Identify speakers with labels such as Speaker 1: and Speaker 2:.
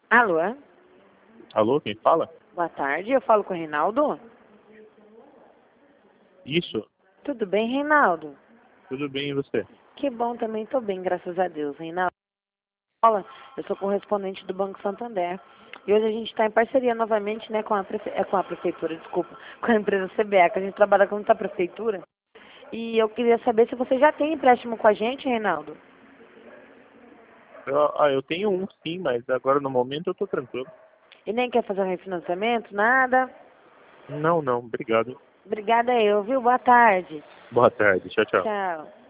Speaker 1: Alô?
Speaker 2: Alô, quem fala?
Speaker 1: Boa tarde, eu falo com o Reinaldo.
Speaker 2: Isso,
Speaker 1: Tudo bem, Reinaldo?
Speaker 2: tudo bem e você?
Speaker 1: Que bom, também estou bem, graças a Deus, Reinaldo. Olá, eu sou correspondente do Banco Santander. E hoje a gente está em parceria novamente, né, com a prefeitura, desculpa, com a empresa CBEC. A gente trabalha com a prefeitura. E eu queria saber se você já tem empréstimo com a gente, Reinaldo.
Speaker 2: Eu tenho um sim, mas agora no momento eu tô tranquilo.
Speaker 1: E nem quer fazer um refinanciamento, nada.
Speaker 2: Não, obrigado.
Speaker 1: Obrigada eu, viu? Boa tarde.
Speaker 2: Boa tarde, tchau, tchau.
Speaker 1: Tchau.